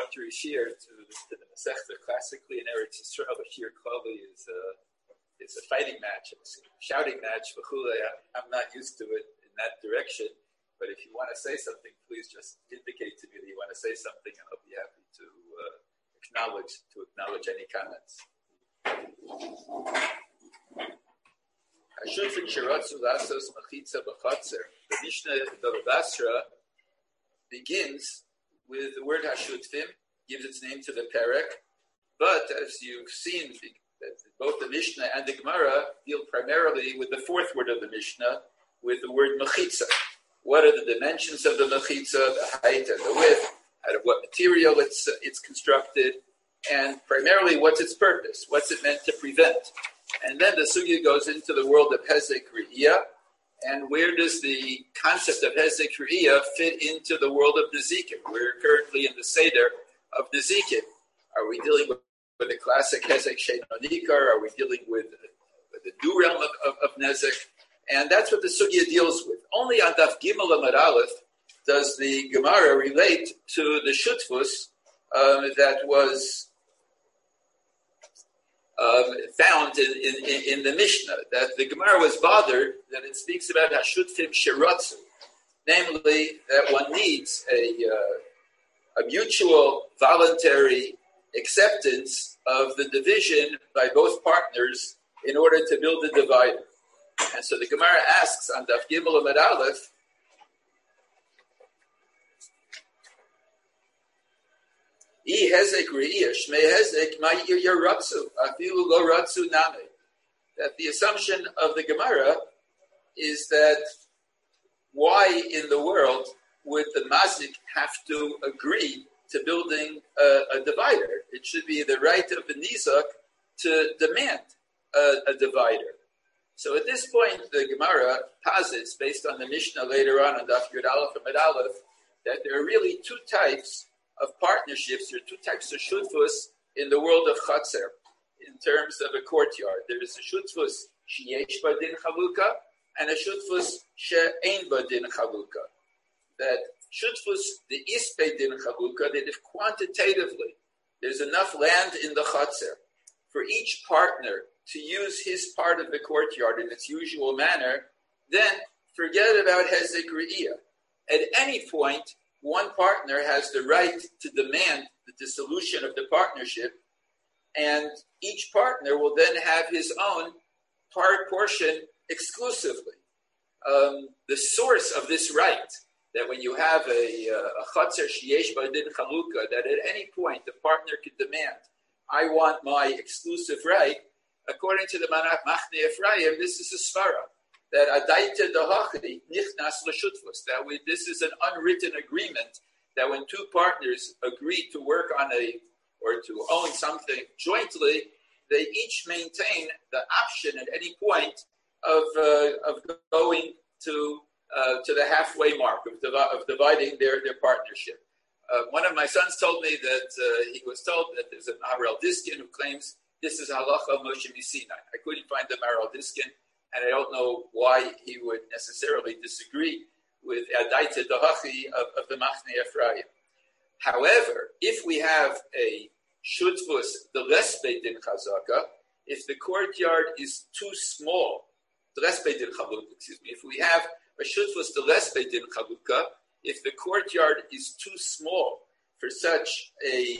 introductory shir to the Masechta. Classically in Eretz Yisrael, a shir klali is a fighting match, a shouting match. I'm not used to it in that direction, but if you want to say something, please just indicate to me that you want to say something, and I'll be happy to acknowledge any comments. The Mishnah Bava Basra begins with the word Hashutfim, gives its name to the Perek, but as you've seen, both the Mishnah and the Gemara deal primarily with the fourth word of the Mishnah, with the word Mechitza. What are the dimensions of the Mechitza, the height and the width, out of what material it's constructed, and primarily what's its purpose, what's it meant to prevent. And then the sugya goes into the world of Hezek Re'iyah, and where does the concept of Hezek Re'iyah fit into the world of Nezikim? We're currently in the Seder of Nezikim. Are we dealing with the classic Hezek She'eino Nikar? Are we dealing with the new realm of Nezek? And that's what the sugya deals with. Only on Daf Gimel Amud Aleph does the Gemara relate to the Shutfus that was found in the Mishnah, that the Gemara was bothered that it speaks about Hashutfim Shiratzu, namely that one needs a mutual voluntary acceptance of the division by both partners in order to build a divider. And so the Gemara asks on Daf Gimel Amud Aleph, that the assumption of the Gemara is that why in the world would the mazik have to agree to building a divider? It should be the right of the nizak to demand a divider. So at this point, the Gemara posits, based on the Mishnah later on Daf Yud Aleph and Amud Aleph, that there are really two types of partnerships, there are two types of shutfus in the world of Chatzer, in terms of a courtyard. There is a shutfus sheyesh badin chaluka and a shutfus she'ein badin chaluka. That shutfus the is badin chaluka, that if quantitatively there's enough land in the Chatzer for each partner to use his part of the courtyard in its usual manner, then forget about Hezek Re'iyah. At any point, one partner has the right to demand the dissolution of the partnership, and each partner will then have his own portion exclusively. The source of this right, that when you have a chatzer sheyesh badin chaluka, that at any point the partner can demand, I want my exclusive right, according to the Machne Ephraim, this is a svara. That adaita dahachri nichnas l'shutfus. That this is an unwritten agreement that when two partners agree to work on or to own something jointly, they each maintain the option at any point of going to the halfway mark of dividing their partnership. One of my sons told me that he was told that there's a Maharil Diskin who claims this is halacha Moshe Sinai. I couldn't find the Maharil Diskin, and I don't know why he would necessarily disagree with Adaita Dahachi of the Machne Ephraim. However, if we have a shutfus, the less beidin chazaka, if the courtyard is too small, the less beidin chaluk, if we have a shutfus, the less beidin chaluka, if the courtyard is too small for such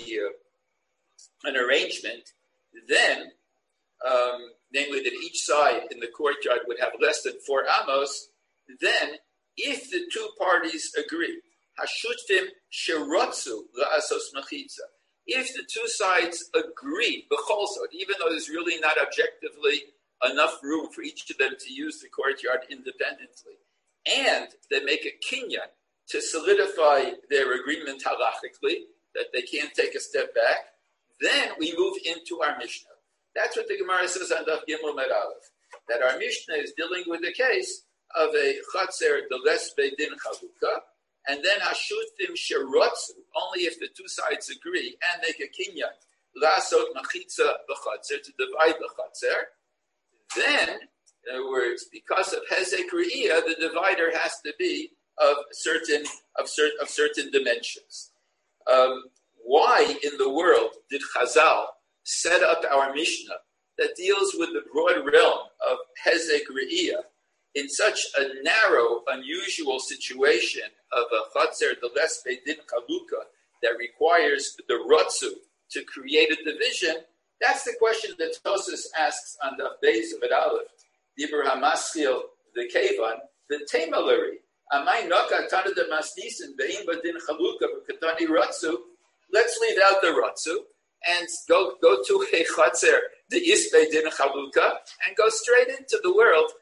an arrangement, then namely that each side in the courtyard would have less than 4 amos, then if the two parties agree, hashutfim sherotzu la'asos mechitza, if the two sides agree, b'cholsot, even though there's really not objectively enough room for each of them to use the courtyard independently, and they make a kinyan to solidify their agreement halachically, that they can't take a step back, then we move into our Mishnah. That's what the Gemara says on Daf Gimel Amud Aleph, that our Mishnah is dealing with the case of a chatzer deles beidin chaluka, and then hashutfim sherotzu, only if the two sides agree and make a kinyan, lasot machitza b'chatzer, to divide the chatzer, then, in other words, because of hezek re'iyah, the divider has to be of certain dimensions. why in the world did Chazal set up our Mishnah that deals with the broad realm of Hezek Re'iyah in such a narrow, unusual situation of a Chatzer Deles Beidin Chaluka that requires the Rotzu to create a division? That's the question that Tosfos asks on the base of it Aleph. Dibur HaMaschil, the Kevan, the Temalari. Amai Noka Tana de Masnisin, Be'im Badin Chaluka, Katani Rotzu. Let's leave out the Rotzu and go to a Chatzer, the Isbei Din Chaluka, and go straight into the world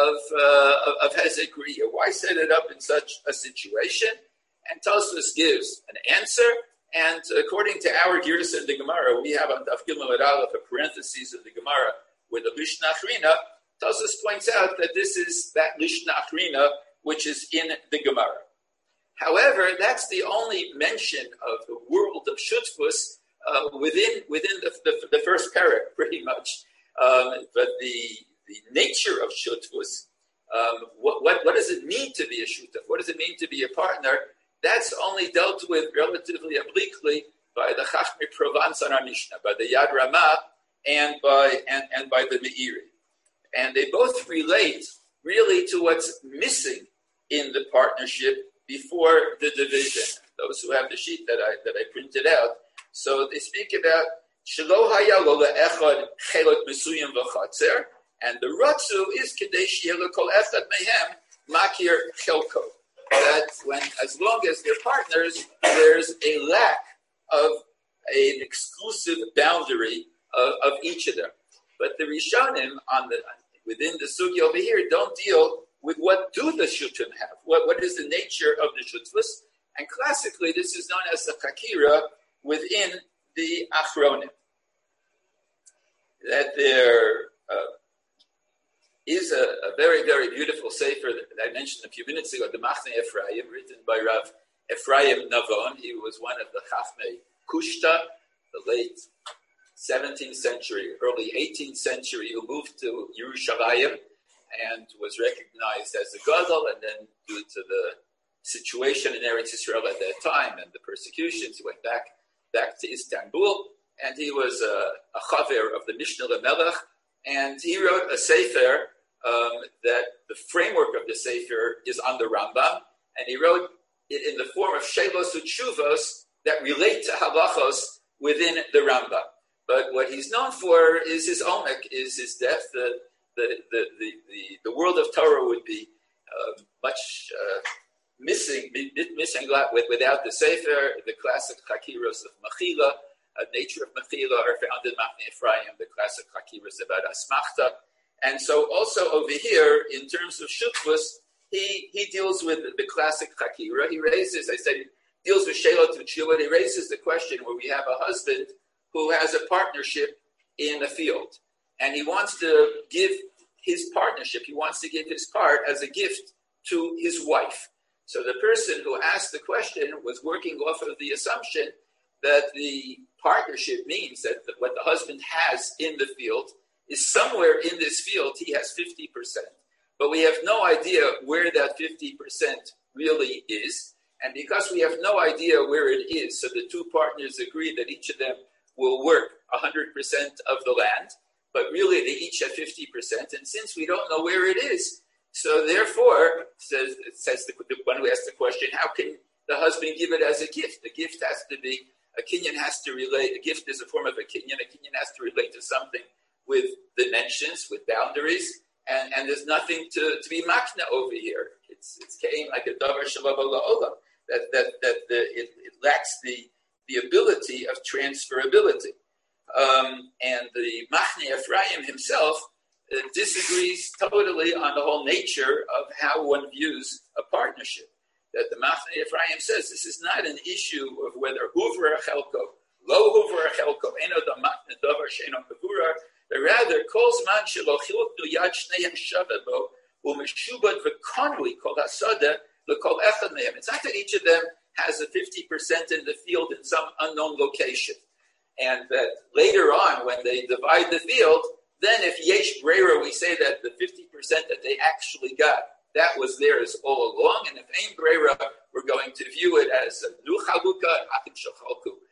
of Hezek Re'iyah. Why set it up in such a situation? And Tosfos gives an answer. And according to our Girsa in the Gemara, we have on Daf Gimel Aleph a parenthesis of the Gemara with the Lishna Achrina. Tosfos points out that this is that Lishna Achrina which is in the Gemara. However, that's the only mention of the world of Shutfus within the first parak, pretty much. But the nature of Shutfus, what does it mean to be a Shutaf? What does it mean to be a partner? That's only dealt with relatively obliquely by the Chachmei Provence on our Mishnah, by the Yad Ramah and by the Meiri. And they both relate really to what's missing in the partnership before the division. Those who have the sheet that I printed out. So they speak about Shelo haya lo le'echad chelek mesuyim v'chatzer, and the Ratzu is Kadesh Yelo Kol Echad Mehem Makir Chelko. That as long as they're partners, there's a lack of an exclusive boundary of each of them. But the Rishonim within the sugi over here don't deal with what do the Shutim have. What is the nature of the Shutfus? And classically, this is known as the Chakira within the Achronim. That there is a very, very beautiful sefer that I mentioned a few minutes ago, the Machne Ephraim, written by Rav Ephraim Navon. He was one of the Chachmei Kushta, the late 17th century, early 18th century, who moved to Yerushalayim and was recognized as a Gadol, and then due to the situation in Eretz Yisrael at that time and the persecutions, he went back to Istanbul, and he was a chaver of the Mishnah LeMelech, and he wrote a sefer that the framework of the sefer is on the Rambam, and he wrote it in the form of shelos utshuvos that relate to halachos within the Rambam. But what he's known for is his omek, is his depth. The world of Torah would be much missing without the sefer. The classic chakiros of Mechila, nature of Mechila, are found in Machne Ephraim, the classic chakiros about Asmachta. And so also over here, in terms of Shutfus, he deals with the classic chakira. He raises, I said, he deals with Shelot V'Tshuvah. He raises the question where we have a husband who has a partnership in a field, and he wants to give his partnership, he wants to give his part as a gift to his wife. So the person who asked the question was working off of the assumption that the partnership means that what the husband has in the field is somewhere in this field he has 50%. But we have no idea where that 50% really is. And because we have no idea where it is, so the two partners agree that each of them will work 100% of the land, but really they each have 50%. And since we don't know where it is, so therefore, says when we ask the question, how can the husband give it as a gift? The gift has to be, a kinyan has to relate, a gift is a form of a kinyan has to relate to something with dimensions, with boundaries, and there's nothing to be makna over here. It's came like a davar shalava la'olam, it lacks the ability of transferability. And the Machne Ephraim himself disagrees totally on the whole nature of how one views a partnership. That the Machne Ephraim says this is not an issue of whether huvra chelko, lo huvra chelko, eno da matne davar sheino kavura, but rather kol zman shelo chiluknu yad shneihem shaveh bo umeshubad v'konui kol hasada l'kol echad mehem. It's not that each of them has a 50% in the field in some unknown location, and that later on when they divide the field, then if yesh breira, we say that the 50% that they actually got, that was theirs all along. And if ein breira, we're going to view it as nu chaluka atim shachalku.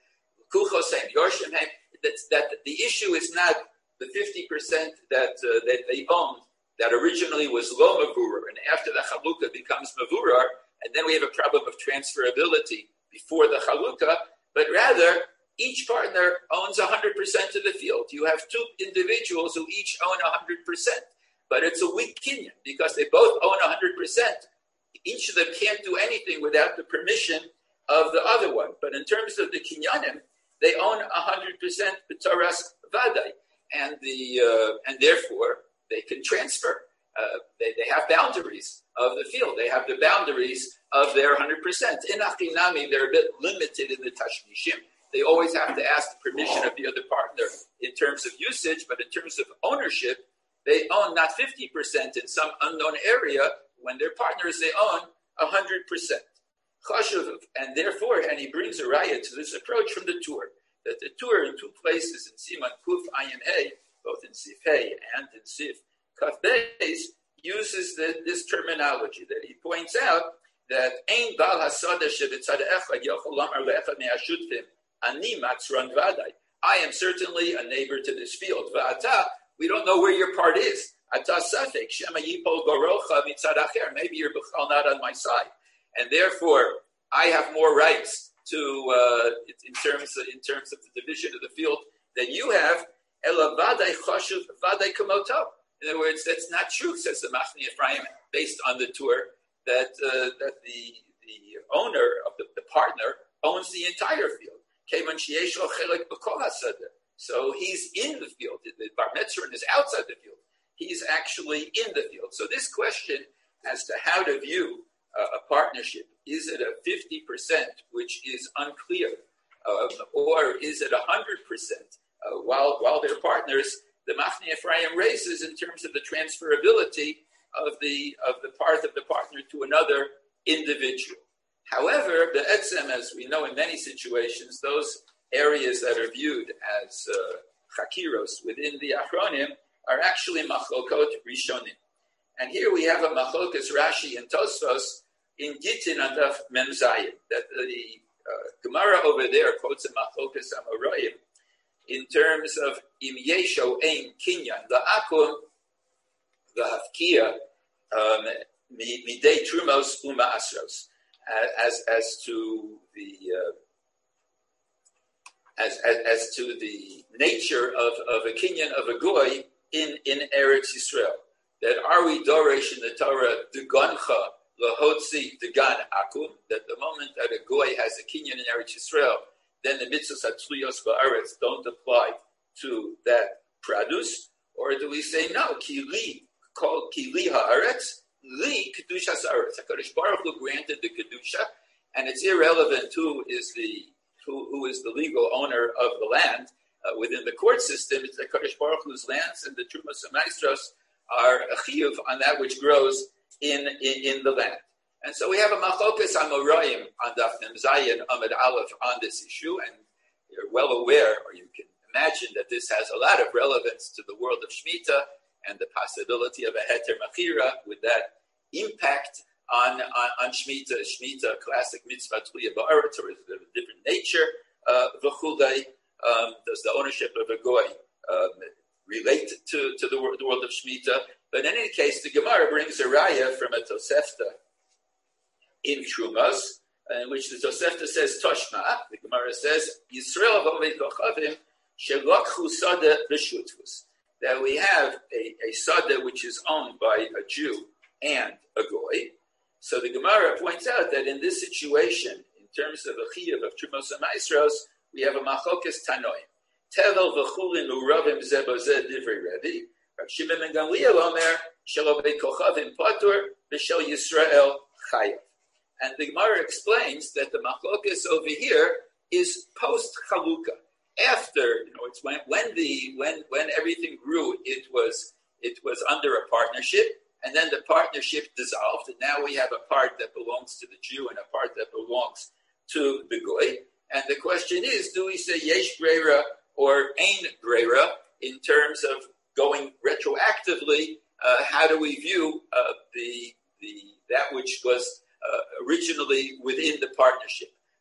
that the issue is not the 50% that they owned that originally was lo mavurar, and after the chalukah becomes mavurar, and then we have a problem of transferability before the chalukah, but rather each partner owns 100% of the field. You have two individuals who each own 100%, but it's a weak kinyan because they both own 100%. Each of them can't do anything without the permission of the other one. But in terms of the kinyanim, they own 100% b'toras vaday, and therefore they can transfer. They have boundaries of the field. They have the boundaries of their 100%. In achinami, they're a bit limited in the tashmishim. They always have to ask the permission of the other partner in terms of usage, but in terms of ownership, they own not 50% in some unknown area. When they're partners, they own 100%. And therefore, and he brings a raya to this approach from the Tur, that the Tur in two places in Siman Kuf Ayin Hey, both in Sif Hey and in Sif Kaf Beis, uses this terminology that he points out that Ein Bal Hasada Shevitzad Echad Yochol Lamar Le'echad Me'ashutfim Ani Matzran Vaday. I am certainly a neighbor to this field. Va'ata, we don't know where your part is. Ata Safek Shema Yipol Gorocha Mitzad Acher. Maybe you're not on my side. And therefore, I have more rights to in terms of the division of the field than you have. Ela vaday chashuv vaday kamoto. In other words, that's not true, says the Machni Ephraim, based on the Tur, that the owner of the partner owns the entire field. So he's in the field. The Bar Metzron is outside the field. He's actually in the field. So this question as to how to view a partnership, is it a 50%, which is unclear, or is it 100%? While they're partners, the Machni Ephraim raises in terms of the transferability of the part of the partner to another individual. However, the etzem, as we know in many situations, those areas that are viewed as chakiros within the achronim are actually machlokot rishonim. And here we have a machlokas Rashi and Tosfos in Gittin on Daf Mem Zayin, that the Gemara over there quotes a machlokas Amoraim in terms of im yesho ein kinyan la'akum v'hafkia midei trumos uma'asros, as to the nature of a kinyan of a goy in Eretz Yisrael. That are we doresh in the Torah degancha lahotzi degan akum, that the moment that a goy has a kinyan in Eretz Yisrael, then the mitzvahs hatzluyos ba'aretz don't apply to that produce, or do we say no? Ki li haaretz li kedushas haaretz. Hakadosh Baruch Hu granted the kedusha, and it's irrelevant who is the legal owner of the land within the court system. It's Hakadosh Baruch Hu's lands, and the trumas and maestros are a chiyuv on that which grows in the land. And so we have a machokas Amoraim on Daf Mem Zayin Amud Aleph on this issue, and you're well aware, or you can imagine, that this has a lot of relevance to the world of Shemitah and the possibility of a heter machira with that impact on Shemitah. Shemitah, classic mitzvah tluya ba'aretz, or is it of a different nature? V'chulei, does the ownership of a goy relate to the world of Shemitah? But in any case, the Gemara brings a raya from a Tosefta in Trumas, in which the Tosefta says Toshma. The Gemara says Yisrael v'oved kochavim shelokhu sada b'shutfus, that we have a sada which is owned by a Jew and a goy. So the Gemara points out that in this situation, in terms of a chiyuv of Trumos and Maasros, we have a machokas tanoim. Tevel v'chulin uravim zebo zeh divrei Rebbe. Rav Shimon ben Gamliel omer shelo beikochavim patur v'shel Yisrael chayav. And the Gemara explains that the machlokas over here is post chalukah. After, it's when everything grew, it was under a partnership, and then the partnership dissolved, and now we have a part that belongs to the Jew and a part that belongs to the goy. And the question is, do we say yesh breira or ein breira in terms of going retroactively? How do we view that which was originally within the partnership?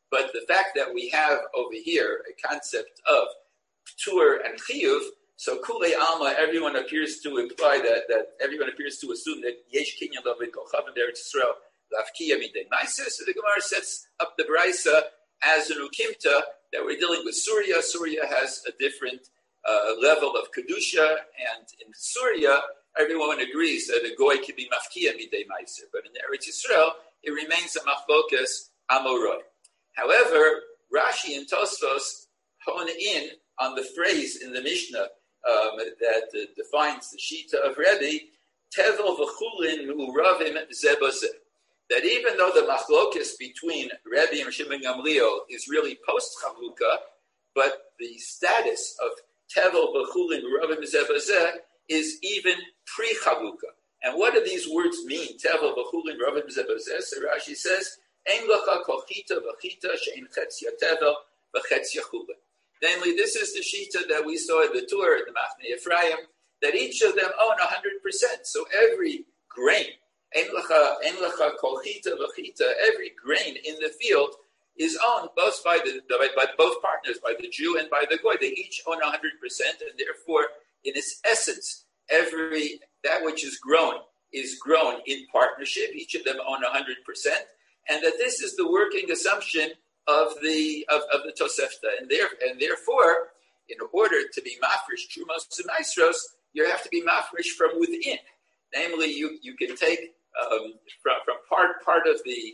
But the fact that we have over here a concept of ptur and chiyuv, so kulei alma, everyone appears to imply that everyone appears to assume that yesh kinyan lovin kolchavim Eretz Yisrael lafkiya midei ma'aser. So the Gemara sets up the brisa as an ukimta that we're dealing with Surya. Surya has a different level of kedusha, and in Surya, everyone agrees that a goy can be mafkiya midei ma'aser, but in Eretz Yisrael, it remains a machlokas amoroi. However, Rashi and Tosfos hone in on the phrase in the Mishnah that defines the Shita of Rebbe, Tevel v'chulin mu'uravim zeh b'zeh. That even though the machlokas between Rebbe and Shimon Gamliel is really post-Chavukah, but the status of Tevel v'chulin mu'uravim zeh b'zeh is even pre-Chavukah. And what do these words mean? Tevel v'chulin mu'uravim zeh b'zeh. So Rashi says, Ein lecha kol chita v'chita she'en chetzia tevel v'chetzia chulin. Namely, this is the shita that we saw in the tour at the Machne Ephraim, that each of them own 100%. So every grain, ein lecha kol chita v'chita, every grain in the field is owned both by both partners, by the Jew and by the Goy. They each own 100%, and therefore, in its essence, that which is grown in partnership. Each of them own 100%. And that this is the working assumption of the Tosefta, and therefore, in order to be mafresh trumos and maasros, you have to be mafresh from within. Namely, you can take from part of the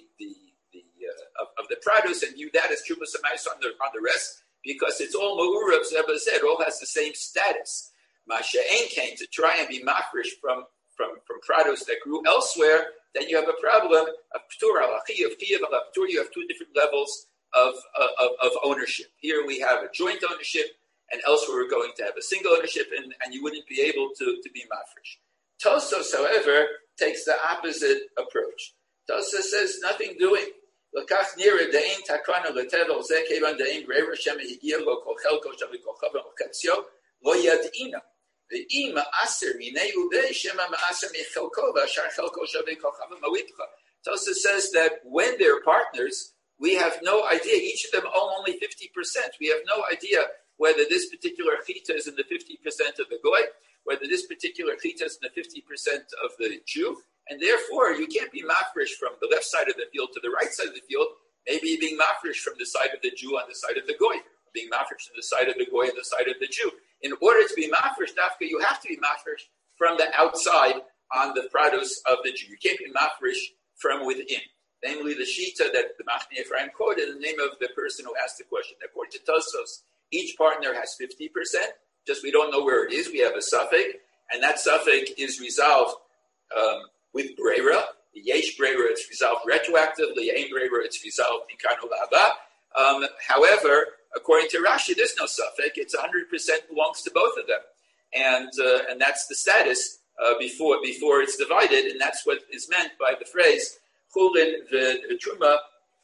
produce and view that as trumos and maasros on the rest, because it's all ma'urav zebazed, all has the same status. Masha'en came to try and be mafresh from produce that grew elsewhere. Then you have a problem of ptur halachi, of chiyuv halachi. You have two different levels of ownership. Here we have a joint ownership, and elsewhere we're going to have a single ownership, and you wouldn't be able to be mafresh. Tosfos, however, takes the opposite approach. Tosfos says nothing doing. L'kach nira de'in takana letevel zeh kevan de'in b'reira shem higia lo kol chelko shavi kol chavan o chetzio lo yad'ina. Ve'im ma'aser minei udei shema ma'aser mechelko v'ashar chelko shavi kol chavan mawitcha. Tosfos says that when they're partners, we have no idea. Each of them own only 50%. We have no idea whether this particular chita is in the 50% of the goy, whether this particular chita is in the 50% of the Jew, and therefore you can't be mafresh from the left side of the field to the right side of the field. Maybe you're being mafresh from the side of the Jew on the side of the goy, being mafresh from the side of the goy on the side of the Jew. In order to be mafresh, Dafka, you have to be mafresh from the outside on the produce of the Jew. You can't be mafresh from within. Namely, the shita that the Machne Ephraim quoted in the name of the person who asked the question. According to Tosfos, each partner has 50%. Just we don't know where it is. We have a suffix, and that suffix is resolved with breira. The yesh breira, it's resolved retroactively. Ein breira, it's resolved mikano la'aba. However, according to Rashi, there's no suffix. It's 100% belongs to both of them, and that's the status before it's divided, and that's what is meant by the phrase chulin v'truma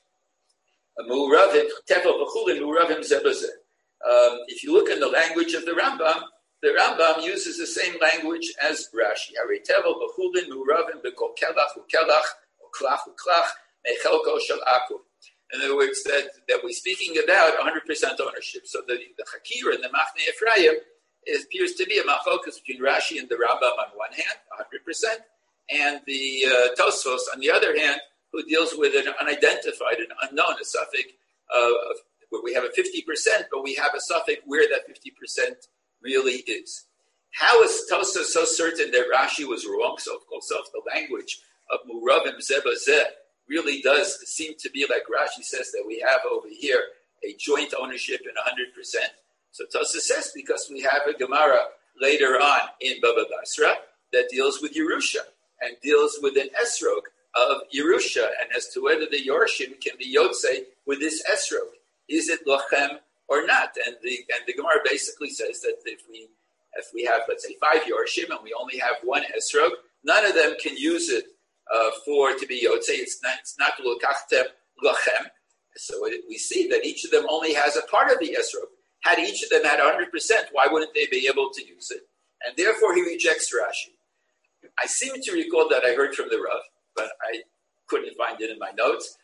mu'uravim tevel v'chulin mu'uravim zeh b'zeh. If you look in the language of the Rambam uses the same language as Rashi. Harei tevel v'chulin mu'uravim b'kol kelach u'kelach u'klach u'klach mechelko shel akum. In other words, that we're speaking about 100% ownership. So the Chakir and the Machne Ephraim appears to be a machlokas between Rashi and the Rambam on one hand, 100%, and the Tosfos on the other hand, who deals with an unidentified and unknown, a suffix where we have a 50%, but we have a suffix where that 50% really is. How is Tosfos so certain that Rashi was wrong? So, of course, the language of Muravim Zebazeh really does seem to be like Rashi says that we have over here a joint ownership in 100%. So Tosfos says because we have a Gemara later on in Baba Basra that deals with Yerusha and deals with an esrog of Yerusha, and as to whether the Yorshim can be Yotze with this esrog. Is it lochem or not? And the Gemara basically says that if we have, let's say, 5 Yorshim and we only have 1 esrog, none of them can use it to be Yotze. It's not lokachtem lochem. So we see that each of them only has a part of the esrog. Had each of them had 100%, why wouldn't they be able to use it? And therefore he rejects Rashi. I seem to recall that I heard from the Rav, but I couldn't find it in my notes.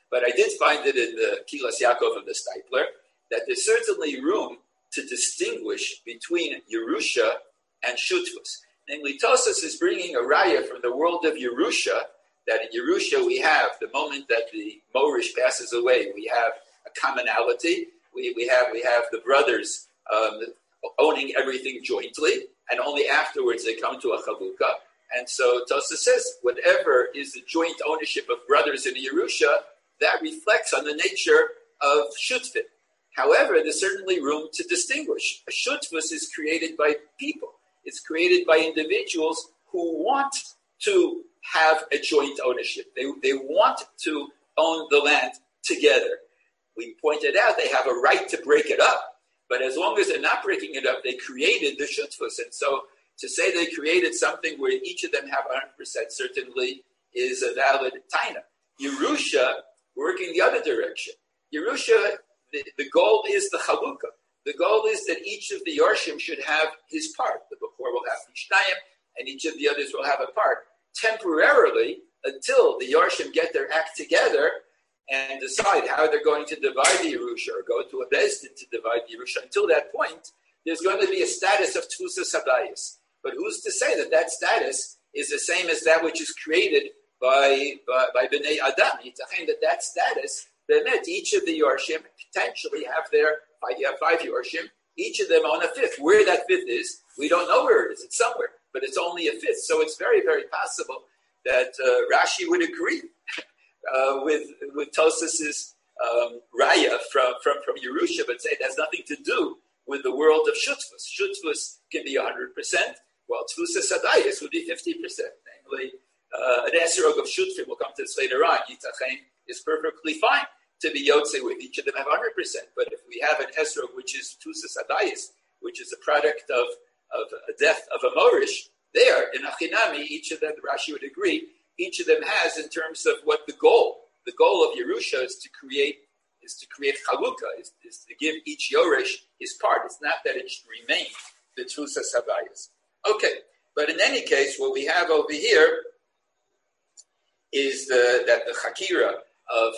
but I did find it in the Kilas Yaakov of the Steipler that there's certainly room to distinguish between Yerusha and Shutfus. Namely, Tosas is bringing a raya from the world of Yerusha, that in Yerusha we have, the moment that the Morish passes away, we have a commonality. We have the brothers owning everything jointly, and only afterwards they come to a chalukah. And so Tosas says, whatever is the joint ownership of brothers in Yerusha, that reflects on the nature of Shutfin. However, there's certainly room to distinguish. A Shutfus is created by people. It's created by individuals who want to have a joint ownership. They want to own the land together. We pointed out they have a right to break it up, but as long as they're not breaking it up, they created the Shutfus. And so to say they created something where each of them have 100% certainly is a valid taina. Yerusha, working the other direction. Yerusha, the goal is the chalukah. The goal is that each of the Yorshim should have his part. The Bechor will have Mishnayim, and each of the others will have a part. Temporarily, until the Yorshim get their act together and decide how they're going to divide the Yerusha or go to a Beis Din to divide the Yerusha, until that point, there's going to be a status of Tfusas Habayis. But who's to say that that status is the same as that which is created by Bnei Adam? Yitzachen that status, each of the Yorshim potentially have you have 5 Yorshim, each of them own a fifth. Where that fifth is, we don't know where it is. It's somewhere, but it's only a fifth. So it's very, very possible that Rashi would agree with Tosas's raya from Yerusha, but say it has nothing to do with the world of Shutfus. Shutfus can be 100%, while Tfusas Hadayis would be 50%. Namely, an Esrog of Shutfim, we'll come to this later on, Yitzachen is perfectly fine to be Yotze with. Each of them have 100%. But if we have an Esrog, which is Tfusas Hadayis, which is a product of a death of a Morish, there, in Achinami, each of them, Rashi would agree, each of them has in terms of what the goal of Yerusha is to create Chalukah, is to give each Yoresh his part. It's not that it should remain the Tfusas Habayis. Okay, but in any case, what we have over here is that the Chakira of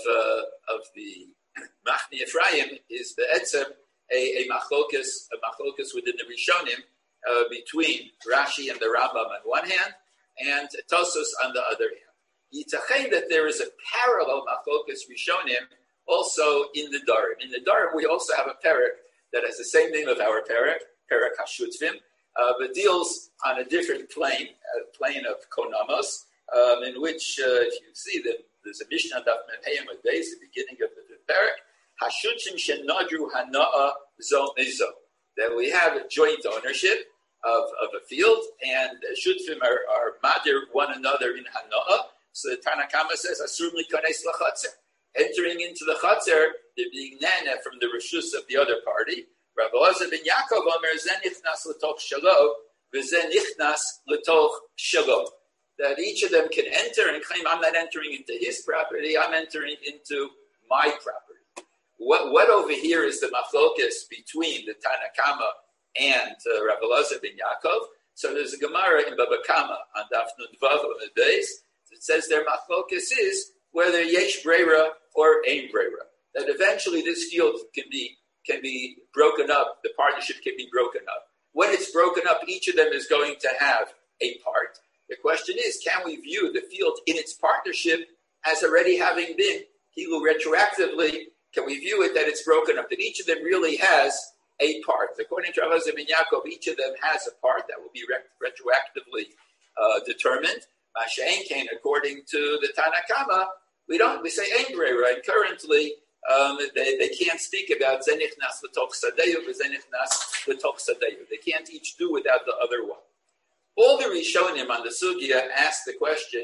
the Machni Ephraim is the Etzem, a machlokas within the Rishonim between Rashi and the Rambam on one hand, and Tosos on the other hand. Yitzachen that there is a parallel machlokas Rishonim also in the Darim. In the Darim, we also have a parak that has the same name of our parak HaShutvim, but deals on a different plane, a plane of Konamos, in which, if you see that there's a Mishnah Daf Mem Heyam Beis, the beginning of the parak, Hashutvim shenadru hana'a zo mizo, that we have a joint ownership of a field, and Shutvim are madir one another in hana'a. So the Tanakama says, Asur mikanes lachatzer. Entering into the Chatzar, they're being nana from the Rishus of the other party. Rabbi Elazar ben Yaakov Omer, Zen nichnas l'toch shelo, v'zen nichnas l'toch shelo. That each of them can enter and claim, I'm not entering into his property, I'm entering into my property. What over here is the machlokas between the Tanakama and Rabbi Elazar ben Yaakov? So there's a Gemara in Baba Kama on Daf Nun Vav on the base. It says their machlokas is whether yesh breira or ein breira. That eventually this field can be broken up. The partnership can be broken up. When it's broken up, each of them is going to have a part. The question is, can we view the field in its partnership as already having been? Retroactively, can we view it that it's broken up? That each of them really has a part. According to Rav Elazar ben Yaakov, each of them has a part that will be retroactively determined. Masha'en Kain, according to the Tanakama, we say ein breira, and currently they can't speak about zenichnas l'toch sadeyu v'zenichnas l'toch sadeyu. They can't each do without the other one. All the Rishonim on the Sugya ask the question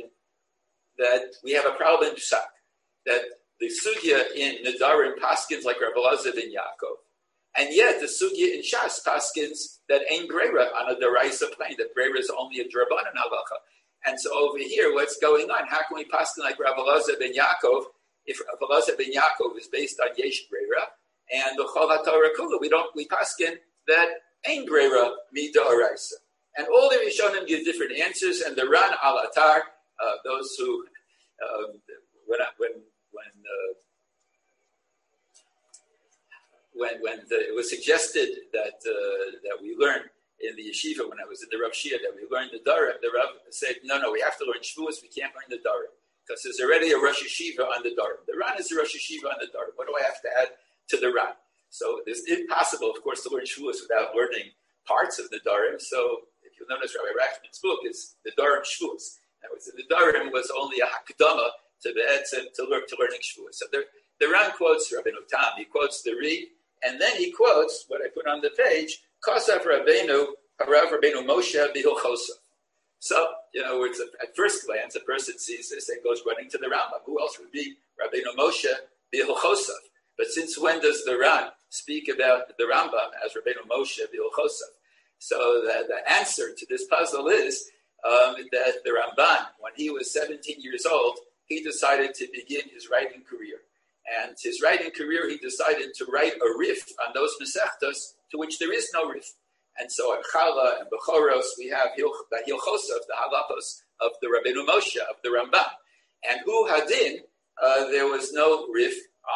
that we have a problem in Psak, that the Sugya in Nedarim paskins like Rabbi Elazar ben Yaakov, and yet the Sugya in Shas paskins that ein breira on a deraisa plane, that breira is only a drabanan halacha. And so over here, what's going on? How can we paskin like Rabbi Elazar ben Yaakov if Rabbi Elazar ben Yaakov is based on yesh breira and the Chol HaTorah Kula? We paskin that ein breira mida oraisa. And all the Rishonim give different answers, and the Ran al Atar, those who when it was suggested that we learn in the yeshiva when I was in the Rav Shia that we learned the Darim, the Rav said, no, we have to learn Shavuos, we can't learn the Darim, because there's already a Rosh Yeshiva on the Darim. The Ran is a Rosh Yeshiva on the Darim. What do I have to add to the Ran? So it's impossible, of course, to learn Shavuos without learning parts of the Darim. So if you'll notice, Rabbi Rachman's book is the Darim Shavuos. The Darim was only a hakdama to learning Shavuos. So the Ran quotes Rabbeinu Tam, he quotes the Ri, and then he quotes what I put on the page, Kosav Rabbeinu Moshe B'Hilchosah. So, at first glance, a person sees this and goes running to the Rambam. Who else would be Rabbeinu Moshe B'Hilchosah? But since when does the Ran speak about the Rambam as Rabbeinu Moshe B'Hilchosah? So the answer to this puzzle is that the Ramban, when he was 17 years old, he decided to begin his writing career. And his writing career, he decided to write a rif on those Masechtas to which there is no rif. And so at Chala and Bechoros, we have the Hilchosah, the halachos of the Rabbeinu Moshe, of the Ramban. And Hu Hadin, there was no rif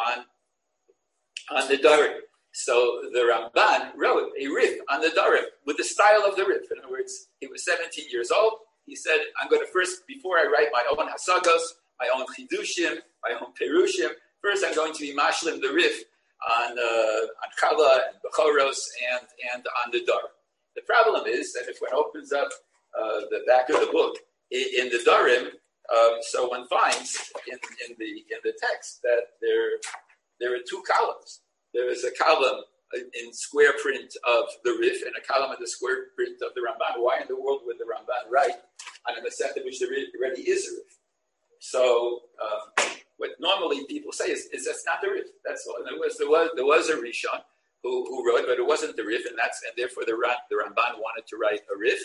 on the Darim. So the Ramban wrote a rif on the Darim with the style of the rif. In other words, he was 17 years old. He said, I'm going to first, before I write my own Hasagos, my own Chidushim, my own Perushim, first I'm going to be mashlim the rif on Chala and Bechoros and on the Darim. The problem is that if one opens up the back of the book in the Darim, so one finds in the text that there are two columns. There is a column in square print of the Rif and a column in the square print of the Ramban. Why in the world would the Ramban write on a Masechta which there already is a Rif? So what normally people say is that's not the Rif. That's all. There was a Rishon who wrote, but it wasn't the Rif, and therefore the Ramban wanted to write a Rif.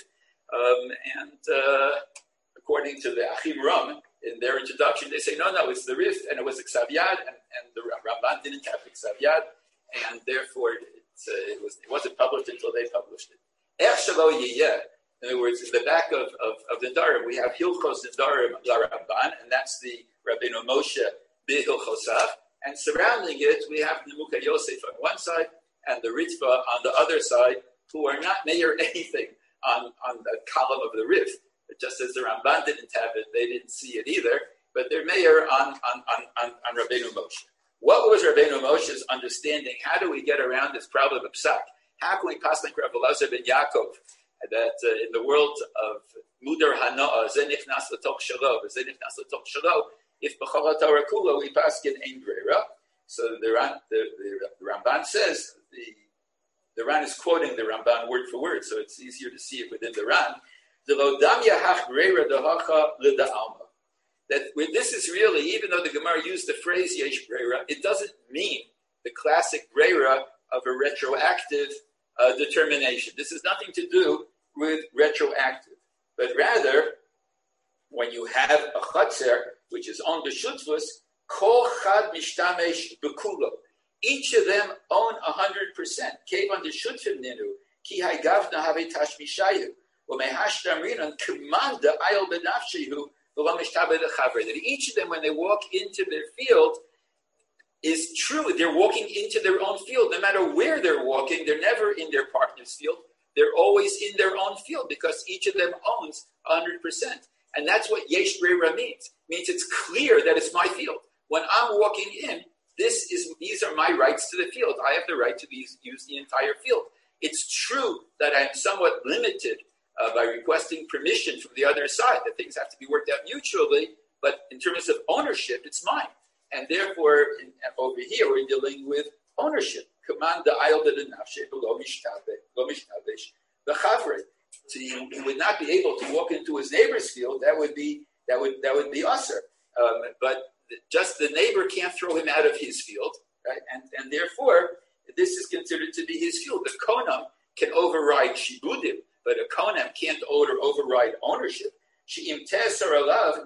According to the Achim Ram, in their introduction, they say, no, it's the Rif, and it was the Ksav Yad, and the Ramban didn't have the Ksav Yad, and therefore it wasn't published until they published it. Ech Shelo Yiyeh, in other words, in the back of the Darim, we have Hilchos and Darim La Ramban, and that's the Rabbeinu Moshe B'Hilchosav, and surrounding it, we have Nemuka Yosef on one side, and the Ritva on the other side, who are not mayor anything on the column of the Rif. Just as the Ramban didn't have it, they didn't see it either, but they're mayor on Rabbeinu Moshe. What was Rabbeinu Moshe's understanding? How do we get around this problem of psak? How can we pass like Rav Elazar ben Yaakov that in the world of Mudar Hanoah, Ze Nichnas L'Toch Shelo, Ze Nichnas L'Toch Shelo, if B'chol HaTorah Kula we pass in Ein Breira? So the Ramban says, the Ran is quoting the Ramban word for word, so it's easier to see it within the Ran. That this is really, even though the Gemara used the phrase Yesh Breira, it doesn't mean the classic Breira of a retroactive determination. This has nothing to do with retroactive, but rather, when you have a Chatzer, which is on the Shutfus, Kol Chad Mishtamesh Bekulo. Each of them own 100%. Kev on the Shutfim Ninu, Ki Haigavna Have Tashmishayu. That each of them, when they walk into their field, is true. They're walking into their own field. No matter where they're walking, they're never in their partner's field. They're always in their own field because each of them owns 100%. And that's what Yesh Breira means. It means it's clear that it's my field. When I'm walking in, these are my rights to the field. I have the right to use the entire field. It's true that I'm somewhat limited by requesting permission from the other side, that things have to be worked out mutually, but in terms of ownership, it's mine. And therefore, over here, we're dealing with ownership. Command the ayil b'denafshe lo mishtabesh b'chavre. So he would not be able to walk into his neighbor's field. That would be usher. But just the neighbor can't throw him out of his field, right? And therefore, this is considered to be his field. The konam can override shibudim, but a konem can't override ownership. In other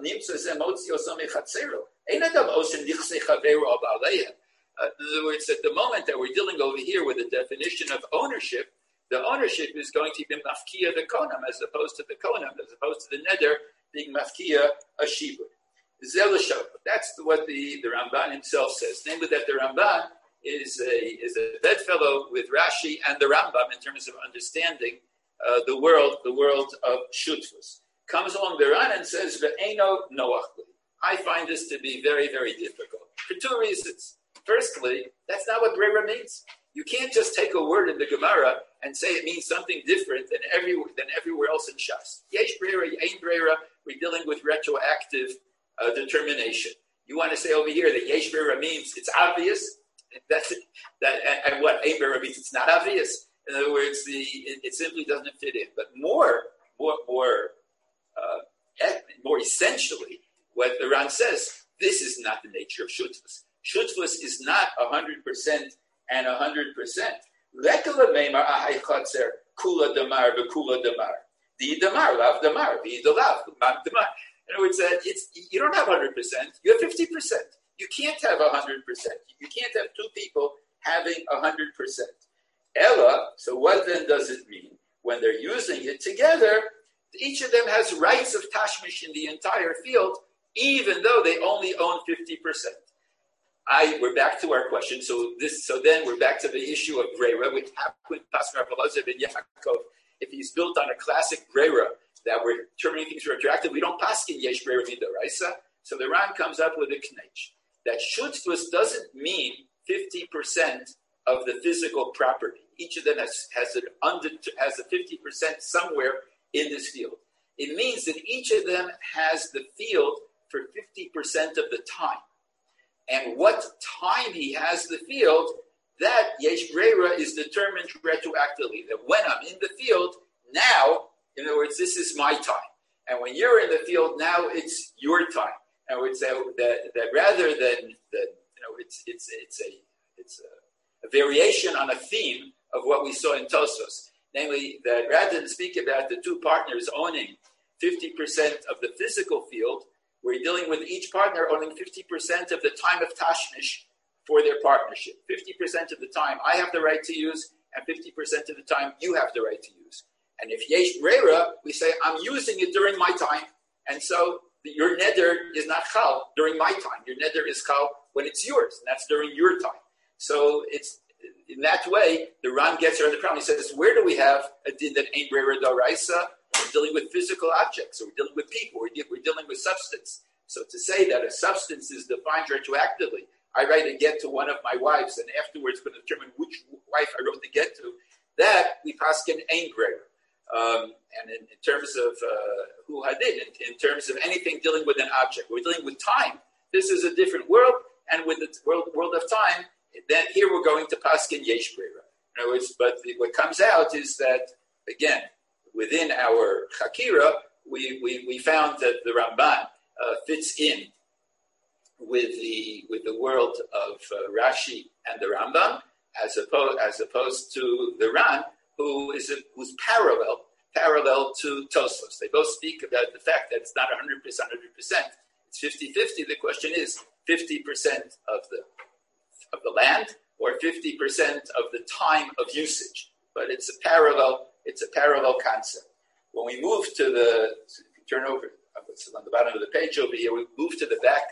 words, at the moment that we're dealing over here with the definition of ownership, the ownership is going to be mafkia the konem as opposed to the konem, as opposed to the neder being mafkia a shibud. That's what the Ramban himself says. Namely, that the Ramban is a bedfellow with Rashi and the Rambam in terms of understanding the world of Shutfus. Comes along the Ran and says, "Ve'eno noach li." I find this to be very, very difficult for two reasons. Firstly, that's not what Brera means. You can't just take a word in the Gemara and say it means something different than everywhere else in Shas. Yesh Brera, Ein Brera. We're dealing with retroactive determination. You want to say over here that Yesh Brera means it's obvious? And what Ein Brera means it's not obvious. In other words, it simply doesn't fit in. But more essentially, what the Ran says, this is not the nature of Shutfus. Shutfus is not 100% and 100%. Lekala meimar ahai chatzer kula damar v'kula damar. Di damar lav damar di dalav man damar. In other words, you don't have 100%. You have 50%. You can't have 100%. You can't have two people having 100%. Ella. So what then does it mean when they're using it together? Each of them has rights of tashmish in the entire field, even though they only own 50%. We're back to our question. So then we're back to the issue of Brera, which happened Pastor Abelazar ben Yaakov. If he's built on a classic Brera that we're determining things retroactive, we don't paskin yesh Brera midoraisa. So the Ran comes up with a knech that shutfus doesn't mean 50% of the physical property. Each of them has a 50% somewhere in this field. It means that each of them has the field for 50% of the time. And what time he has the field, that Yesh Brera is determined retroactively. That when I'm in the field, now, in other words, this is my time. And when you're in the field, now it's your time. And I would say that rather than it's a variation on a theme of what we saw in Tosfos. Namely, that rather than speak about the two partners owning 50% of the physical field, we're dealing with each partner owning 50% of the time of Tashmish for their partnership. 50% of the time I have the right to use, and 50% of the time you have the right to use. And if Yesh Brera, we say, I'm using it during my time, and so your neder is not chal during my time. Your neder is chal when it's yours, and that's during your time. So it's in that way, the Ran gets around the problem. He says, where do we have a din that ain't Brera d'oraisa? We're dealing with physical objects, so we're dealing with people, we're dealing with substance. So to say that a substance is defined retroactively, I write a get to one of my wives, and afterwards going to determine which wife I wrote the get to, that we paskin ain't Brera. And in terms of who hadid, in terms of anything dealing with an object, we're dealing with time. This is a different world, and with the world of time, then here we're going to paskin yesh Brera. In other words, but what comes out is that, again, within our Chakira, we found that the Ramban fits in with the world of Rashi and the Rambam, as opposed to the Ran, who's parallel to Tosfos. They both speak about the fact that it's not 100%, 100%. It's 50-50. The question is 50% of the land or 50% of the time of usage. But it's a parallel concept. When we move to turn over, on the bottom of the page over here, we move to the back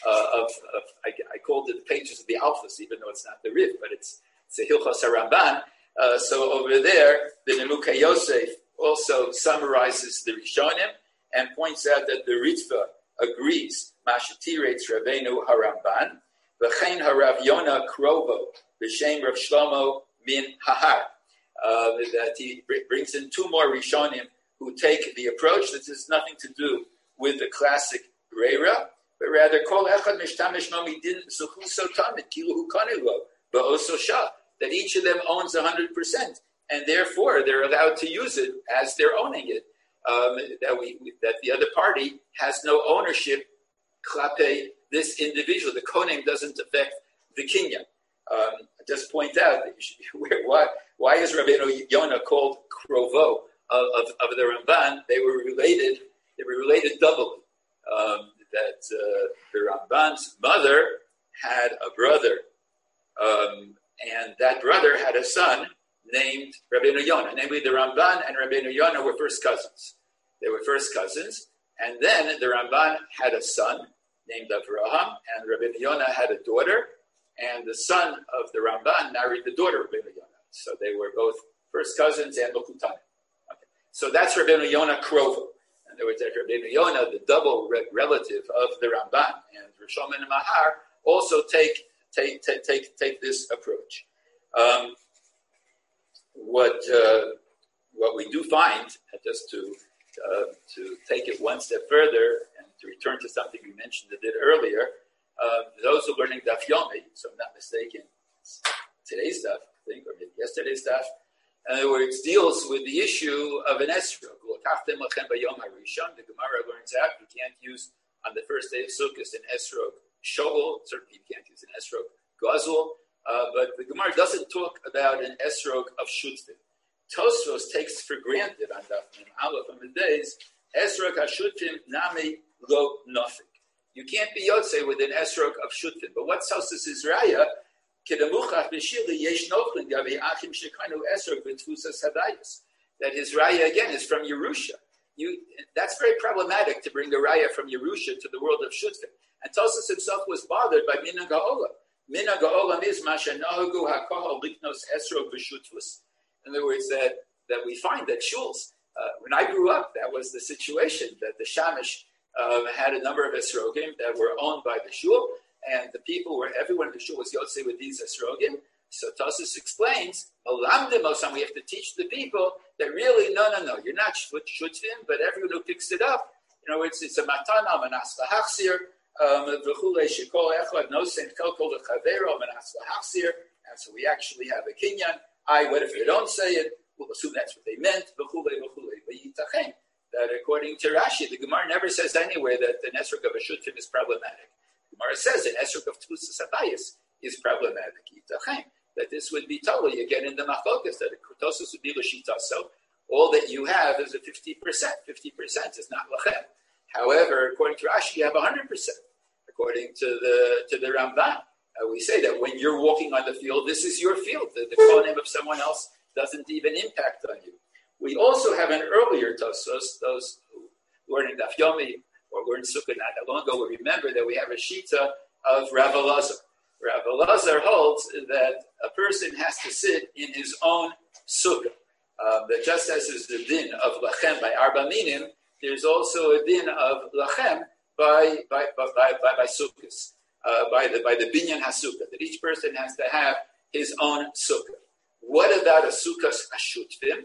I called it the pages of the Alphas, even though it's not the Rif, but it's a Hilchos HaRamban. So over there, the Nemuka Yosef also summarizes the Rishonim and points out that the Ritva agrees, Mashatiretz Rabbeinu HaRamban, V'chein HaRav Yonah Krovo, V'shem Rav Shlomo Min Hahar. That he brings in two more Rishonim who take the approach that has nothing to do with the classic Brera, but rather Kol Echad Mishtamish Mamidin Zuchuso Tamid Kilu Hukanilo Ba'oso Shah, that each of them owns 100%, and therefore they're allowed to use it as they're owning it. That the other party has no ownership klape this individual. The kohen doesn't affect the kinyan. Just point out why is Rabbeinu Yonah called Krovo of the Ramban? They were related. They were related doubly. That the Ramban's mother had a brother, and that brother had a son named Rabbeinu Yonah. Namely, the Ramban and Rabbeinu Yonah were first cousins. They were first cousins, and then the Ramban had a son named Avraham, and Rabbeinu Yonah had a daughter, and the son of the Ramban married the daughter of Rabbeinu Yonah. So they were both first cousins and Mekutanim. Okay. So that's Rabbeinu Yonah Krovo. In other words, that Rabbeinu Yonah, the double relative of the Ramban, and Rishon and Mahar also take this approach. What we do find, just to take it one step further and to return to something we mentioned a bit earlier, those who are learning Daf Yomi, so I'm not mistaken, today's Daf, I think, or maybe yesterday's Daf, in other words, deals with the issue of an esrog. The Gemara learns out you can't use on the first day of Sukkot an esrog shovel. Certainly you can't use an esrog gazul. But the Gemara doesn't talk about an esrog of shutfin. Tosfos takes for granted on Daf Mem Aleph on the days esrog hashutfin nami lo nothing. You can't be yotze with an esrog of shutfin. But what Tosfos is raya? That his raya again is from Yerusha. That's very problematic to bring a raya from Yerusha to the world of shutfin. And Tosfos himself was bothered by minhag ha'olam. Minhag ha'olam is masha nahagu hakohal liknos esrog v'shutfus. In other words, that we find that shuls. When I grew up, that was the situation that the shamish had a number of esrogim that were owned by the shul. And the people everyone in the shul was yotze with these esrogim. So Tosfos explains, we have to teach the people that really, no, you're not shutfin, but everyone who picks it up, it's a matana, manas v'hachsir, v'chulei shekol echad nosen kol lechavero, manas v'hachsir, and so we actually have a kinyan. What if you don't say it? We'll assume that's what they meant, v'chulei v'yitachem. That according to Rashi, the Gemara never says anywhere that the esrog of a shutfin is problematic. Gemara says an esrog of tfusas habayis is problematic. That this would be totally again in the machlokas that a Tosfos would be l'shita. So all that you have is a 50%. 50% is not lachem. However, according to Rashi, you have 100%. According to the Ramban, we say that when you're walking on the field, this is your field. The kohanim of someone else doesn't even impact on you. We also have an earlier Tosfos. Those who are in Daf Yomi or were in Sukkot not that long ago will remember that we have a shita of Rav Elazar. Rav Elazar holds that a person has to sit in his own sukkah. That just as is the din of lachem by arba minim, there's also a din of lachem by sukkahs, by the binyan hasukah. That each person has to have his own sukkah. What about a sukkahs ashutfim?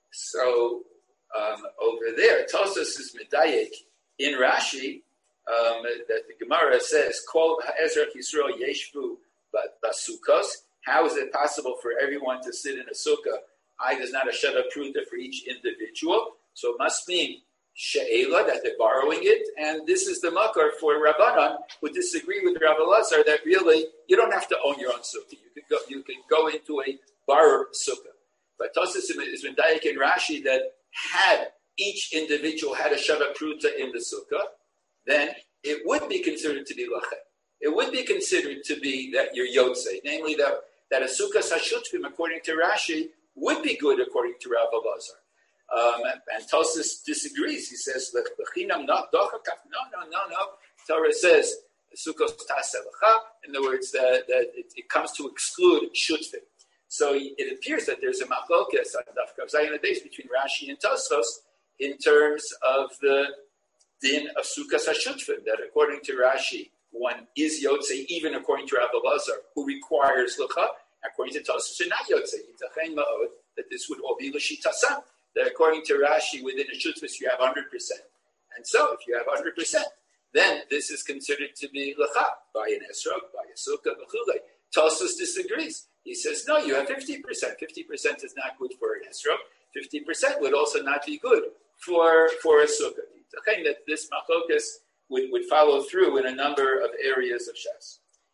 So over there, Tosfos is medayek in Rashi. That the Gemara says, "Kol ha'ezrach Yisrael yeshvu basukos." How is it possible for everyone to sit in a sukkah? There's not a sheva pruta for each individual, so it must mean she'ela that they're borrowing it, and this is the makar for Rabbanan who disagree with Rav Elazar that really you don't have to own your own sukkah. You can go into a borrowed sukkah. But Tosfos is medayek in Rashi that had each individual had a sheva pruta in the sukkah, then it would be considered to be lachem. It would be considered to be that you're yotze, namely that a sukkah hashutfim, according to Rashi, would be good according to Rav Elazar. And Tosfos disagrees. He says, "Lechinam not dochakav." No. Torah says, "Sukkos taselacha." In other words, that it comes to exclude shutfim. So it appears that there's a machlokas on Daf Kav Zayin Beis between Rashi and Tosfos in terms of the din of Sukkos HaShutfim, that according to Rashi, one is Yotze, even according to Rav Elazar, who requires Lucha. According to Tosfos, you're not Yotze. Yitachein Ma'od, that this would all be L'shitasam, that according to Rashi, within a Shutfus, you have 100%. And so, if you have 100%, then this is considered to be Lucha, by an Esrog, by a Sukkah, B'chulei. Tosfos disagrees. He says, no, you have 50%. 50% is not good for an Esrog. 50% would also not be good for a Sukkah. That this machlokas would follow through in a number of areas of Shas.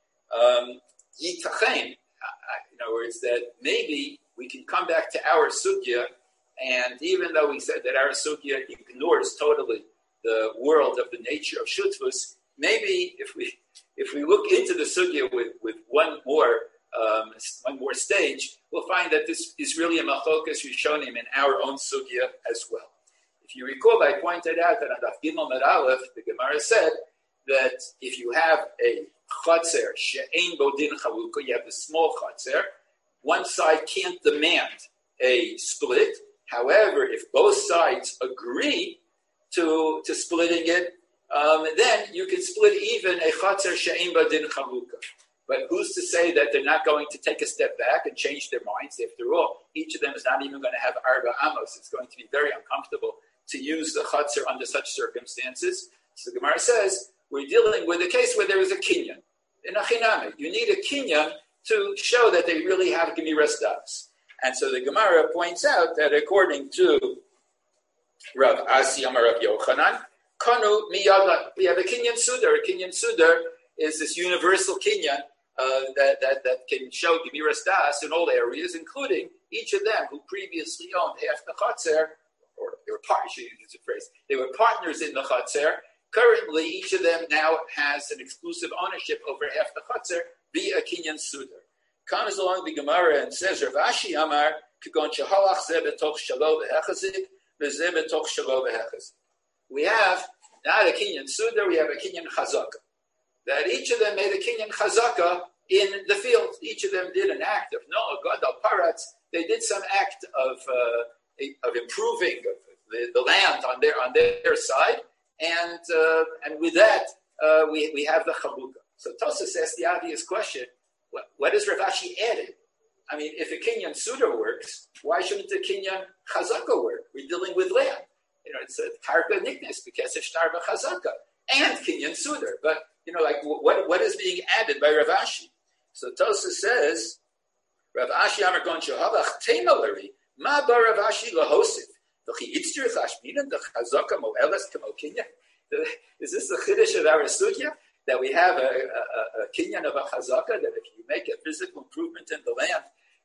Yitachein, in other words, that maybe we can come back to our sugya, and even though we said that our sugya ignores totally the world of the nature of shutfus, maybe if we look into the sugya with one more stage, we'll find that this is really a machlokas rishonim in our own sugya as well. If you recall, I pointed out that on Daf Gimel Med Aleph, the Gemara said that if you have a chatzer she'ein bo din chalukah, you have the small chatzer, one side can't demand a split. However, if both sides agree to splitting it, then you can split even a chatzer she'ein bo din chalukah. But who's to say that they're not going to take a step back and change their minds? After all, each of them is not even going to have arba amos. It's going to be very uncomfortable to use the chutzner under such circumstances. So the Gemara says, we're dealing with a case where there is a kinyan. In a chinami, you need a kinyan to show that they really have gemiras das. And so the Gemara points out that according to Rav Asi Amar Rav Yochanan, Kanu miyada, we have a kinyan sudar. A kinyan sudar is this universal kinyan that can show gemiras das in all areas, including each of them who previously owned half the chatzer, or they were partners. Use the phrase. They were partners in the chatzer. Currently, each of them now has an exclusive ownership over half the chatzer via kinyan sudar. Comes along the Gemara and says, Rav Ashi Amar kagon shehalach zeh betoch shalo v'hechazik v'zeh betoch shalo v'hechazik. We have not a kinyan sudar, we have a kinyan chazaka. That each of them made a kinyan chazaka in the field. Each of them did an act of no gadol paratz. They did some act of improving the land on their side, and with that we have the chalukah. So Tosas asks the obvious question: what is Rav Ashi added? I mean, if a kinyan sudar works, why shouldn't a kinyan chazaka work? We're dealing with land. It's a karka niknes because it's shtar v'chazaka and kinyan sudar, but what is being added by Rav Ashi? So Tosas says, Rav Ashi Amar Gon Shehalach Teimalari Ma Bar Rav Ashi Lahosif V'chi Yitztir Chashminan the Chazaka Moelas Kamo Kinyan. Is this the chiddush of our sugya that we have a kinyan of a chazaka, that if you make a physical improvement in the land,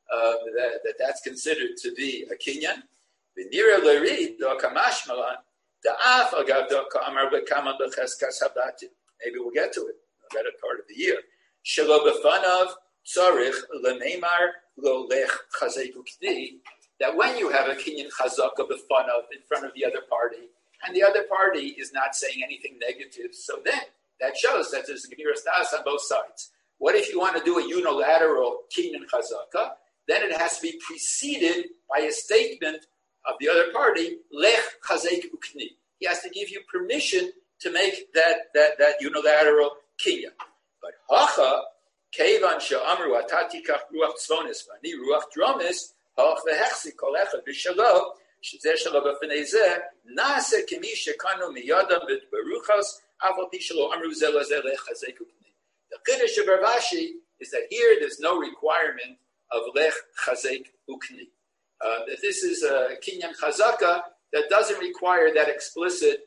that's considered to be a kinyan? V'nira Lari Do Kamash Malan Da'af Agav Do Ka'amar B'Kaman B'Cheskas Habatim. Maybe we'll get to it in the better part of the year. Shelo b'fanav tzarich l'neimar lo lech chazek ukni. That when you have a kinyan chazaka b'fanav in front of the other party, and the other party is not saying anything negative, so then that shows that there's a gemiras das on both sides. What if you want to do a unilateral kinyan chazaka? Then it has to be preceded by a statement of the other party, lech chazek ukni. He has to give you permission to make that unilateral kinyan. But hacha kevan she'amru atati kach ruach tzvonis v'ani ruach dromis hach v'hechzik kol echad b'shalo shezeh shalo b'fnei zeh nase kemi shekanu miyadam b'beruchas aval pi shelo amru zeh lezeh lechazek ukni. The chiddush of Rav Ashi is that here there's no requirement of lech chazek ukni. That this is a kinyan chazaka that doesn't require that explicit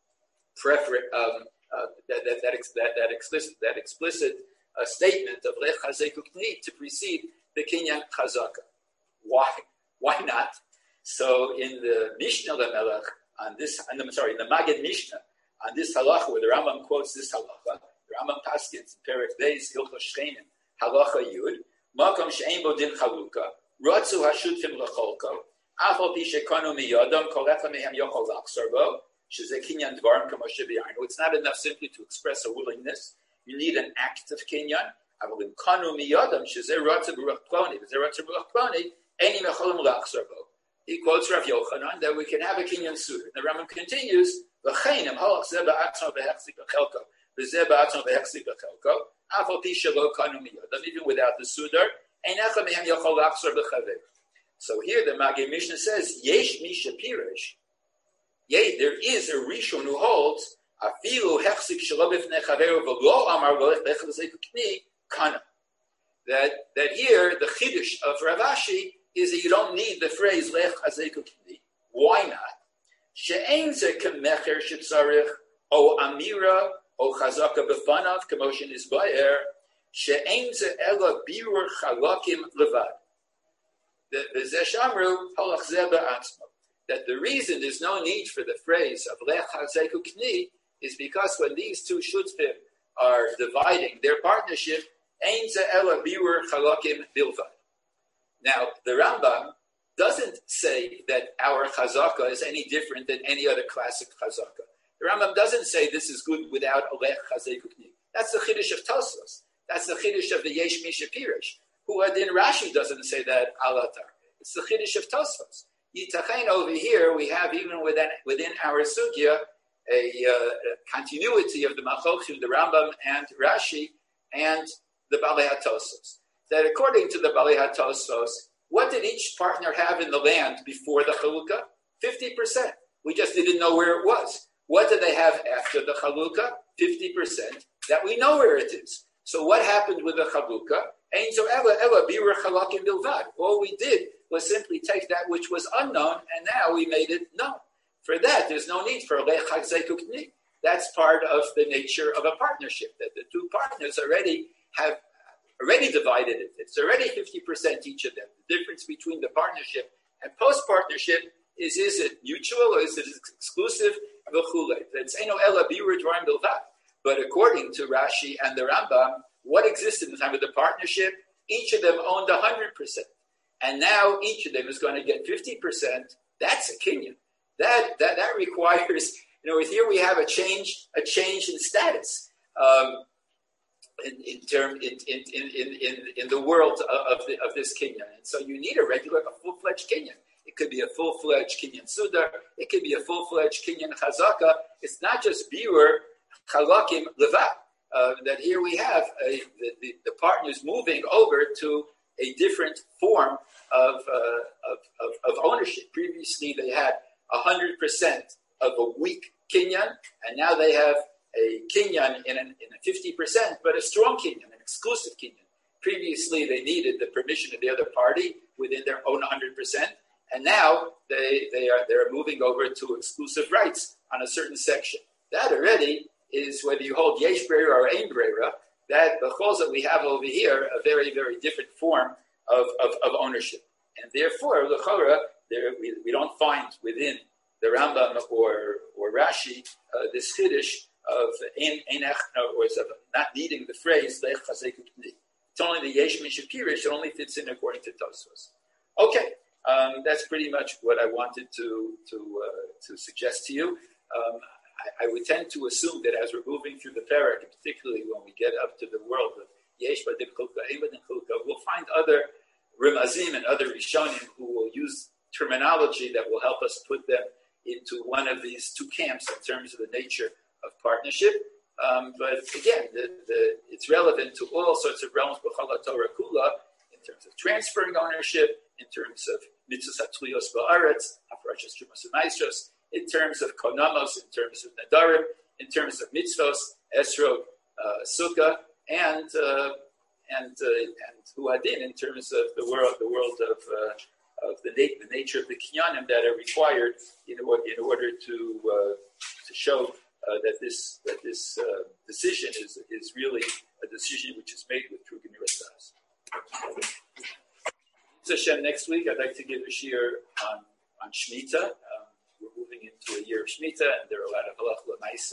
that explicit statement of lech chazek ukni to precede the kinyan chazaka. Why not? So in the Mishnah Lamelech in the Magid Mishnah on this halacha, where the Rambam quotes this halacha, the Rambam paskins in Perek Beis Hilchos Shchenim halacha Yud makom she'ein bo din chalukah ratzu hashutfim lecholko afal pi shekanu miyadam kol echad mehem yochol lachzor bo. It's not enough simply to express a willingness. You need an act of kinyan. He quotes Rav Yochanan that we can have a kinyan sudar. The Rambam continues, even without the sudar. So here the Magid Mishnah says, Yesh Misha Pirish. Yea, there is a Rishon who holds afilu hechzik shelo b'fnei chaveru v'lo amar lo lech chazek ukni kana. That here the chiddush of Rav Ashi is that you don't need the phrase lech chazek ukni. Why not? She'ein ze kemecher shetzarich o amira o chazaka b'fanav k'moshen isbayer she'ein ze ela birur chalakim levad. The Zeshamru halach zeh be'atzmo. That the reason there's no need for the phrase of lech chazek ukni is because when these two shutfim are dividing their partnership, ein ze ela birur chalakim bilvad. Now, the Rambam doesn't say that our chazaka is any different than any other classic chazaka. The Rambam doesn't say this is good without Olech Chazei Kukni. That's the Chiddush of Tosfos. That's the Chiddush of the Yesh Misha Pirish. Who Adin Rashi doesn't say that Alatar. It's the Chiddush of Tosfos. Yitachain over here, we have even within our Sugya, a continuity of the Machochim, the Rambam and Rashi, and the Balei HaTosfos. That according to the Balei HaTosfos, what did each partner have in the land before the Chalukah? 50%. We just didn't know where it was. What did they have after the Chalukah? 50% that we know where it is. So what happened with the Chalukah? Ein zo ela birur chalakim bilvad. All we did was simply take that which was unknown, and now we made it known. For that, there's no need for lech chazei kukni. That's part of the nature of a partnership, that the two partners have already divided it. It's already 50% each of them. The difference between the partnership and post-partnership is it mutual or is it exclusive? But according to Rashi and the Rambam, what existed in the time of the partnership? Each of them owned 100%. And now each of them is going to get 50%. That's a kinyan. That requires, here we have a change in status. In the world of this kinyan, and so you need a full-fledged kinyan. It could be a full-fledged kinyan sudar. It could be a full-fledged kinyan chazaka. It's not just biur chalakim levat. That here we have the partners moving over to a different form of ownership. Previously, they had 100% of a weak kinyan, and now they have a kinyan in a 50%, but a strong kinyan, an exclusive kinyan. Previously, they needed the permission of the other party within their own 100%, and now they're moving over to exclusive rights on a certain section. That already is, whether you hold yesh breira or ein breira, that the chos that we have over here, a very, very different form of ownership. And therefore, l'chora, we don't find within the Rambam or Rashi this chiddush of not needing the phrase lech chazei kukni. It's only the yesh misha pirish. It only fits in according to Tosfos. Okay, that's pretty much what I wanted to suggest to you. I would tend to assume that as we're moving through the parak, particularly when we get up to the world of yesh b'dim chulka, ein b'dim chulka, we'll find other rimazim and other rishonim who will use terminology that will help us put them into one of these two camps in terms of the nature of partnership. But again, it's relevant to all sorts of realms, b'chala Torah kula, in terms of transferring ownership, in terms of mitzvos hatluyos ba'aretz, aparashas trumas u'maisros, in terms of konamos, in terms of nadarim, in terms of mitzvos, esrog, sukkah, and huadin, in terms of the world of the nature of the kinyanim that are required in order to show that this decision is really a decision which is made with true gemiras das. Hashem, next week I'd like to give a shir on Shemitah. We're moving into a year of Shemitah, and there are a lot of halacha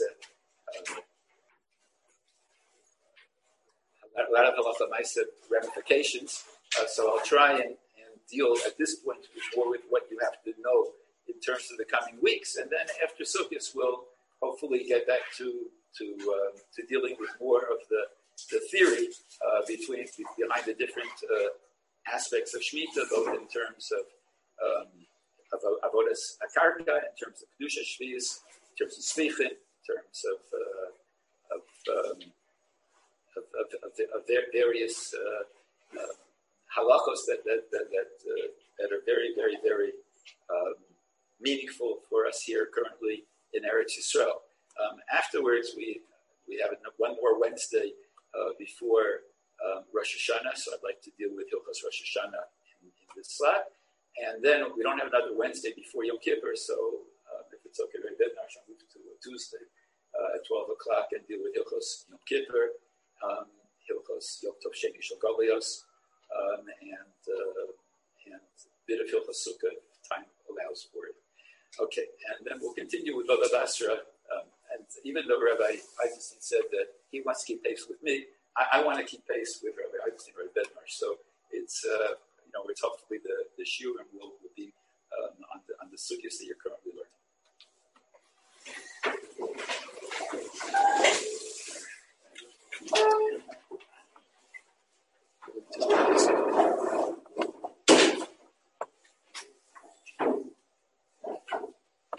l'maaseh ramifications. So I'll try and deal at this point more with what you have to know in terms of the coming weeks, and then after Sukkot we'll hopefully get back to dealing with more of the theory behind the different aspects of Shemitah, both in terms of avodas akarka, in terms of kedusha shvius, in terms of smicha, in terms of their various halachos that are very, very, very meaningful for us here currently in Eretz Yisrael. Afterwards, we have one more Wednesday before Rosh Hashanah, so I'd like to deal with Hilchos Rosh Hashanah in this slot. And then we don't have another Wednesday before Yom Kippur, so if it's okay, I'll move to a Tuesday at 12 o'clock and deal with Hilchos Yom Kippur, Hilchos Yom Tov Sheni Shel Golios, and a bit of Hilchos Sukkah if time allows for it. Okay, and then we'll continue with Baba Basra. And even though Rabbi Eisenstein said that he wants to keep pace with me, I want to keep pace with Rabbi Eisenstein, Rabbi Bednar. So it's hopefully the shiur will be on the sukkahs that you're currently